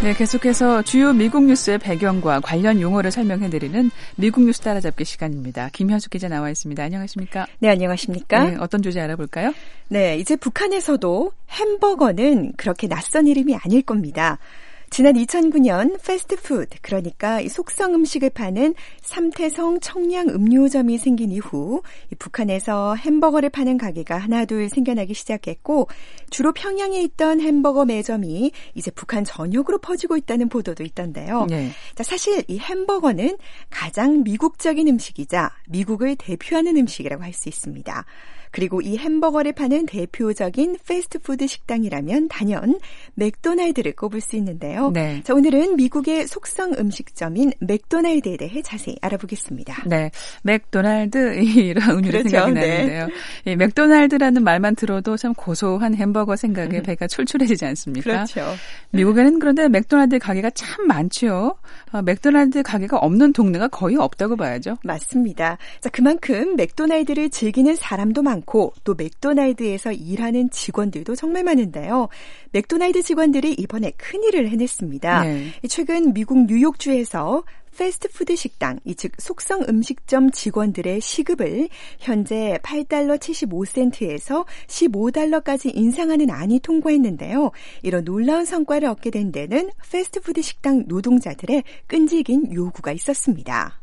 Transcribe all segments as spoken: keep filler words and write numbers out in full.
네, 계속해서 주요 미국 뉴스의 배경과 관련 용어를 설명해드리는 미국 뉴스 따라잡기 시간입니다. 김현숙 기자 나와 있습니다. 안녕하십니까? 네, 안녕하십니까? 네, 어떤 주제 알아볼까요? 네, 이제 북한에서도 햄버거는 그렇게 낯선 이름이 아닐 겁니다. 지난 이천구 년 패스트푸드, 그러니까 이 속성 음식을 파는 삼태성 청량 음료점이 생긴 이후 이 북한에서 햄버거를 파는 가게가 하나둘 생겨나기 시작했고, 주로 평양에 있던 햄버거 매점이 이제 북한 전역으로 퍼지고 있다는 보도도 있던데요. 네. 자, 사실 이 햄버거는 가장 미국적인 음식이자 미국을 대표하는 음식이라고 할 수 있습니다. 그리고 이 햄버거를 파는 대표적인 패스트푸드 식당이라면 단연 맥도날드를 꼽을 수 있는데요. 네. 자, 오늘은 미국의 속성 음식점인 맥도날드에 대해 자세히 알아보겠습니다. 네, 맥도날드 이런 은유로 그렇죠. 생각이 네. 나는데요. 이 맥도날드라는 말만 들어도 참 고소한 햄버거 생각에 배가 출출해지지 않습니까? 그렇죠. 미국에는 그런데 맥도날드 가게가 참 많죠. 어, 맥도날드 가게가 없는 동네가 거의 없다고 봐야죠. 맞습니다. 자, 그만큼 맥도날드를 즐기는 사람도 많고 또 맥도날드에서 일하는 직원들도 정말 많은데요. 맥도날드 직원들이 이번에 큰일을 해냈습니다. 네. 최근 미국 뉴욕주에서 패스트푸드 식당, 이 즉 속성 음식점 직원들의 시급을 현재 팔 달러 칠십오 센트에서 십오 달러까지 인상하는 안이 통과했는데요. 이런 놀라운 성과를 얻게 된 데는 패스트푸드 식당 노동자들의 끈질긴 요구가 있었습니다.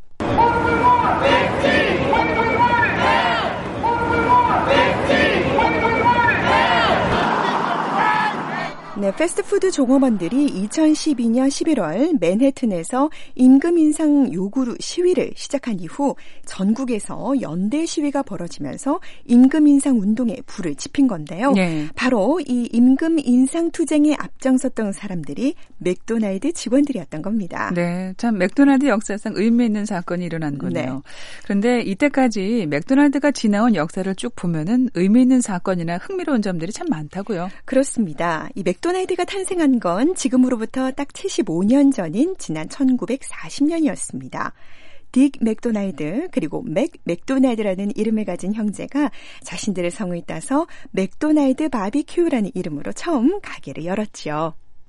네, 패스트푸드 종업원들이 이천십이 년 십일월 맨해튼에서 임금 인상 요구로 시위를 시작한 이후 전국에서 연대 시위가 벌어지면서 임금 인상 운동에 불을 지핀 건데요. 네. 바로 이 임금 인상 투쟁에 앞장섰던 사람들이 맥도날드 직원들이었던 겁니다. 네, 참 맥도날드 역사상 의미 있는 사건이 일어난 거네요. 네. 그런데 이때까지 맥도날드가 지나온 역사를 쭉 보면은 의미 있는 사건이나 흥미로운 점들이 참 많다고요. 그렇습니다. 이 맥도날드가 탄생한 건 지금으로부터 딱 칠십오 년 전인 지난 천구백사십 년이었습니다. 딕 맥도날드 그리고 맥 맥도날드라는 이름을 가진 형제가 자신들의 성을 따서 맥도날드 바비큐라는 이름으로 처음 가게를 열었죠.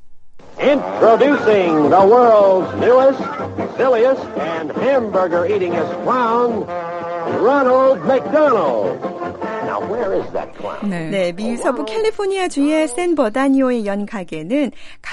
Introducing the world's newest, silliest, and hamburger-eatingest clown, Ronald McDonald. Now, where is that clown? 네, 네, 미 서부 캘리포니아주의 샌 버나니오에 연 가게는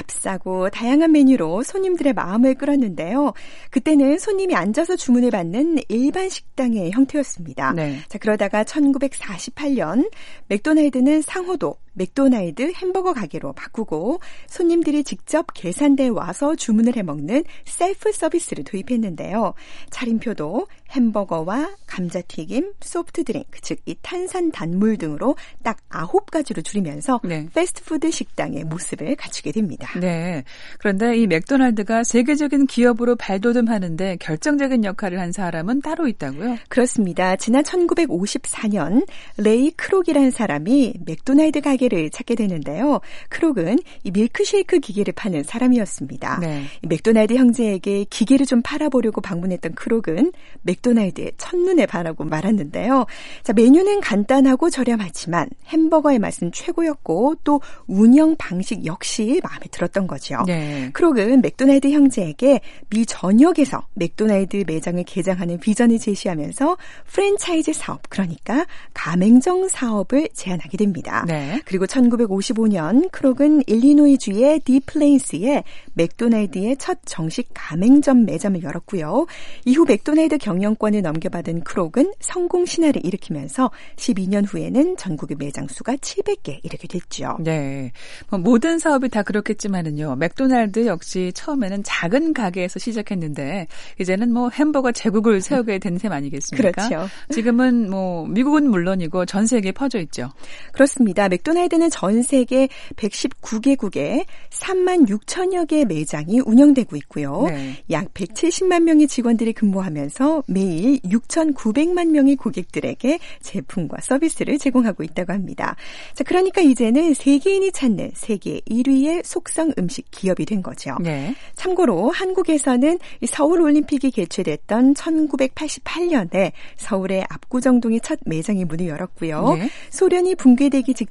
값싸고 다양한 메뉴로 손님들의 마음을 끌었는데요. 그때는 손님이 앉아서 주문을 받는 일반 식당의 형태였습니다. 네. 자, 그러다가 천구백사십팔 년 맥도날드는 상호도 맥도날드 햄버거 가게로 바꾸고 손님들이 직접 계산대에 와서 주문을 해먹는 셀프 서비스를 도입했는데요. 차림표도 햄버거와 감자튀김, 소프트드링크, 즉 이 탄산 단물 등으로 딱 아홉 가지로 줄이면서 네. 패스트푸드 식당의 모습을 갖추게 됩니다. 네. 그런데 이 맥도날드가 세계적인 기업으로 발돋움하는데 결정적인 역할을 한 사람은 따로 있다고요? 그렇습니다. 지난 천구백오십사 년 레이 크록이라는 사람이 맥도날드 가게를 찾게 되는데요. 크록은 이 밀크쉐이크 기계를 파는 사람이었습니다. 네. 이 맥도날드 형제에게 기계를 좀 팔아보려고 방문했던 크록은 맥도날드의 첫눈에 반하고 말았는데요. 자, 메뉴는 간단하고 저렴하지만 햄버거의 맛은 최고였고 또 운영 방식 역시 마음에 들었던 거죠. 네. 크록은 맥도날드 형제에게 미 전역에서 맥도날드 매장을 개장하는 비전을 제시하면서 프랜차이즈 사업, 그러니까 가맹점 사업을 제안하게 됩니다. 네. 그리고 천구백오십오 년 크록은 일리노이주의 디플레인스에 맥도날드의 첫 정식 가맹점 매점을 열었고요. 이후 맥도날드 경영권을 넘겨받은 크록은 성공 신화를 일으키면서 십이 년 후에는 전국의 매장 수가 칠백 개 이르게 됐죠. 네, 뭐 모든 사업이 다 그렇겠지만은요. 맥도날드 역시 처음에는 작은 가게에서 시작했는데 이제는 뭐 햄버거 제국을 세우게 된 셈 아니겠습니까? 그렇죠. 지금은 뭐 미국은 물론이고 전 세계에 퍼져 있죠. 그렇습니다. 맥도날드는 전 세계 백십구 개국에 삼만 육천여 개의 매장이 운영되고 있고요. 네. 약 백칠십만 명의 직원들이 근무하면서 매일 육천구백만 명의 고객들에게 제품과 서비스를 제공하고 있다고 합니다. 자, 그러니까 이제는 세계인이 찾는 세계 일 위의 속성 음식 기업이 된 거죠. 네. 참고로 한국에서는 서울올림픽이 개최됐던 천구백팔십팔 년에 서울의 압구정동에 첫 매장이 문을 열었고요. 네. 소련이 붕괴되기 직전인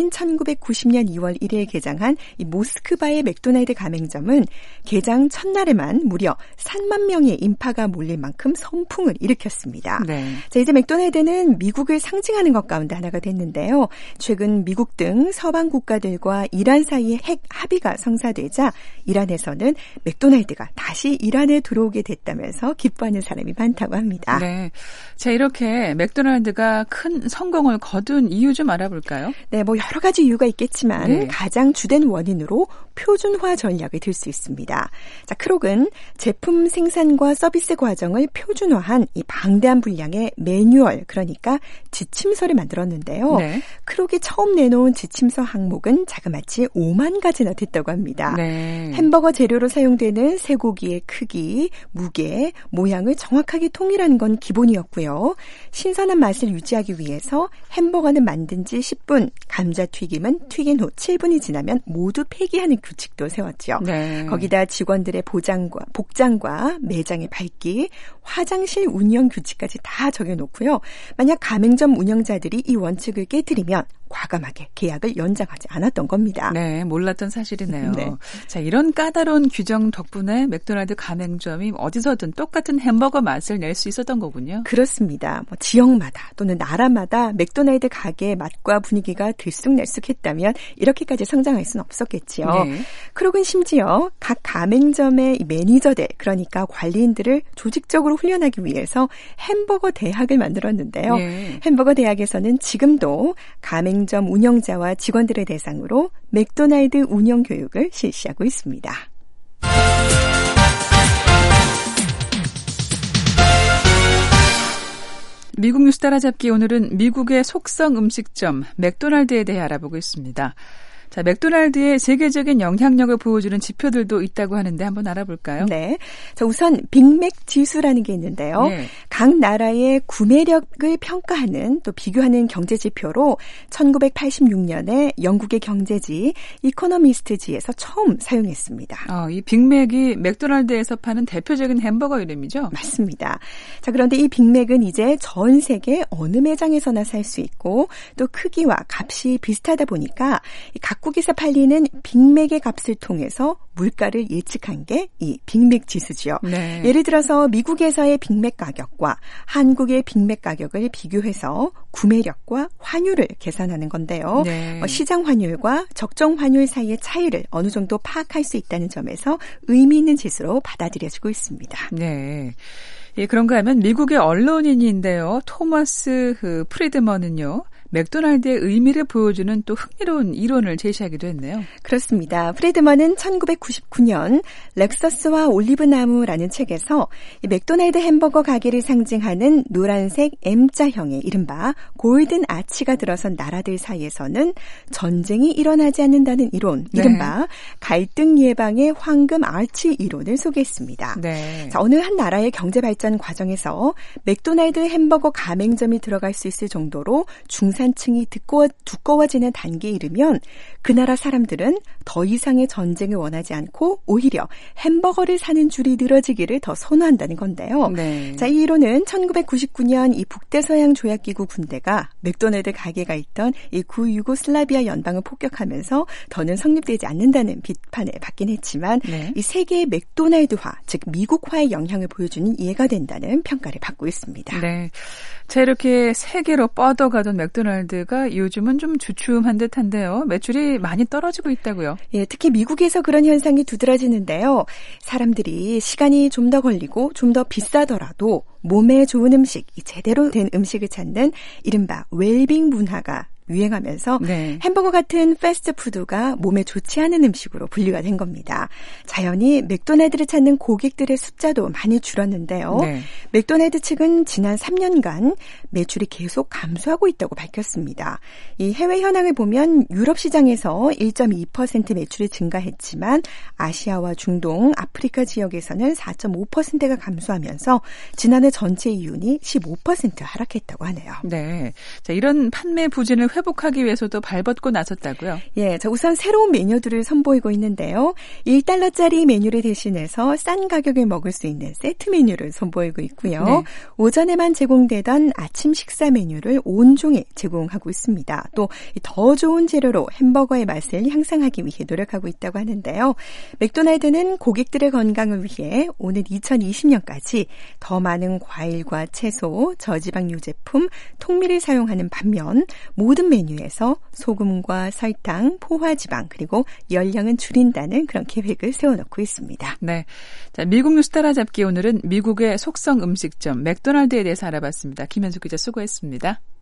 맥도날드는 천구백구십 년 이월 일일 개장한 이 모스크바의 맥도날드 가맹점은 개장 첫날에만 무려 삼만 명의 인파가 몰릴 만큼 선풍을 일으켰습니다. 네. 자, 이제 맥도날드는 미국을 상징하는 것 가운데 하나가 됐는데요. 최근 미국 등 서방 국가들과 이란 사이에 핵 합의가 성사되자 이란에서는 맥도날드가 다시 이란에 들어오게 됐다면서 기뻐하는 사람이 많다고 합니다. 네. 자, 이렇게 맥도날드가 큰 성공을 거둔 이유 좀 알아볼까요? 네, 뭐 여러 가지 이유가 있겠지만 네. 가장 주된 원인으로 표준화 전략을 들 수 있습니다. 자, 크록은 제품 생산과 서비스 과정을 표준화한 이 방대한 분량의 매뉴얼, 그러니까 지침서를 만들었는데요. 네. 크록이 처음 내놓은 지침서 항목은 자그마치 오만 가지나 됐다고 합니다. 네. 햄버거 재료로 사용되는 쇠고기의 크기, 무게, 모양을 정확하게 통일하는 건 기본이었고요. 신선한 맛을 유지하기 위해서 햄버거는 만든 지 십 분, 감자튀김은 튀긴 후 칠 분이 지나면 모두 폐기하는 규칙도 세웠죠. 네. 거기다 직원들의 보장과, 복장과 매장의 밝기, 화장실 운영 규칙까지 다 정해놓고요. 만약 가맹점 운영자들이 이 원칙을 깨트리면 과감하게 계약을 연장하지 않았던 겁니다. 네, 몰랐던 사실이네요. 네. 자, 이런 까다로운 규정 덕분에 맥도날드 가맹점이 어디서든 똑같은 햄버거 맛을 낼 수 있었던 거군요. 그렇습니다. 뭐 지역마다 또는 나라마다 맥도날드 가게의 맛과 분위기가 들쑥날쑥했다면 이렇게까지 성장할 수는 없었겠지요. 네. 크록은 심지어 각 가맹점의 매니저들, 그러니까 관리인들을 조직적으로 훈련하기 위해서 햄버거 대학을 만들었는데요. 네. 햄버거 대학에서는 지금도 가맹 점 운영자와 직원들을 대상으로 맥도날드 운영 교육을 실시하고 있습니다. 미국 뉴스 따라잡기, 오늘은 미국의 속성 음식점 맥도날드에 대해 알아보고 있습니다. 자, 맥도날드의 세계적인 영향력을 보여주는 지표들도 있다고 하는데 한번 알아볼까요? 네. 자, 우선 빅맥 지수라는 게 있는데요. 네. 각 나라의 구매력을 평가하는 또 비교하는 경제 지표로 천구백팔십육 년에 영국의 경제지 이코노미스트지에서 처음 사용했습니다. 어, 이 빅맥이 맥도날드에서 파는 대표적인 햄버거 이름이죠? 맞습니다. 자, 그런데 이 빅맥은 이제 전 세계 어느 매장에서나 살 수 있고 또 크기와 값이 비슷하다 보니까 각 각국에서 팔리는 빅맥의 값을 통해서 물가를 예측한 게 이 빅맥 지수죠. 네. 예를 들어서 미국에서의 빅맥 가격과 한국의 빅맥 가격을 비교해서 구매력과 환율을 계산하는 건데요. 네. 시장 환율과 적정 환율 사이의 차이를 어느 정도 파악할 수 있다는 점에서 의미 있는 지수로 받아들여지고 있습니다. 네. 예, 그런가 하면 미국의 언론인인데요. 토마스 그 프리드먼은요. 맥도날드의 의미를 보여주는 또 흥미로운 이론을 제시하기도 했네요. 그렇습니다. 프리드먼은 천구백구십구 년 렉서스와 올리브나무라는 책에서 이 맥도날드 햄버거 가게를 상징하는 노란색 M자형의 이른바 골든 아치가 들어선 나라들 사이에서는 전쟁이 일어나지 않는다는 이론, 이른바 네. 갈등 예방의 황금 아치 이론을 소개했습니다. 네. 자, 어느 한 나라의 경제 발전 과정에서 맥도날드 햄버거 가맹점이 들어갈 수 있을 정도로 중 산층이 두꺼워, 두꺼워지는 단계에 이르면 그 나라 사람들은 더 이상의 전쟁을 원하지 않고 오히려 햄버거를 사는 줄이 늘어지기를 더 선호한다는 건데요. 네. 자, 이 이론은 천구백구십구 년 이 북대서양 조약기구 군대가 맥도날드 가게가 있던 이 구유고슬라비아 연방을 폭격하면서 더는 성립되지 않는다는 비판을 받긴 했지만 네. 이 세계의 맥도날드화, 즉 미국화의 영향을 보여주는 이해가 된다는 평가를 받고 있습니다. 네. 자, 이렇게 세계로 뻗어가던 맥도날드가 요즘은 좀 주춤한 듯한데요. 매출이 많이 떨어지고 있다고요? 예, 특히 미국에서 그런 현상이 두드러지는데요. 사람들이 시간이 좀 더 걸리고 좀 더 비싸더라도 몸에 좋은 음식, 제대로 된 음식을 찾는 이른바 웰빙 문화가 유행하면서 네. 햄버거 같은 패스트푸드가 몸에 좋지 않은 음식으로 분류가 된 겁니다. 자연히 맥도날드를 찾는 고객들의 숫자도 많이 줄었는데요. 네. 맥도날드 측은 지난 삼 년간 매출이 계속 감소하고 있다고 밝혔습니다. 이 해외 현황을 보면 유럽 시장에서 일 점 이 퍼센트 매출이 증가했지만 아시아와 중동, 아프리카 지역에서는 사 점 오 퍼센트가 감소하면서 지난해 전체 이윤이 십오 퍼센트 하락했다고 하네요. 네, 자, 이런 판매 부진을 회복하기 위해서도 발벗고 나섰다고요? 예, 자 우선 새로운 메뉴들을 선보이고 있는데요. 일 달러짜리 메뉴를 대신해서 싼 가격에 먹을 수 있는 세트 메뉴를 선보이고 있고요. 네. 오전에만 제공되던 아침 식사 메뉴를 온종일 제공하고 있습니다. 또 더 좋은 재료로 햄버거의 맛을 향상하기 위해 노력하고 있다고 하는데요. 맥도날드는 고객들의 건강을 위해 오는 이천이십 년까지 더 많은 과일과 채소, 저지방 유제품, 통밀을 사용하는 반면 모든 메뉴에서 소금과 설탕, 포화지방 그리고 열량은 줄인다는 그런 계획을 세워놓고 있습니다. 네, 자 미국 뉴스 따라잡기 오늘은 미국의 속성 음식점 맥도날드에 대해서 알아봤습니다. 김현숙 기자 수고했습니다.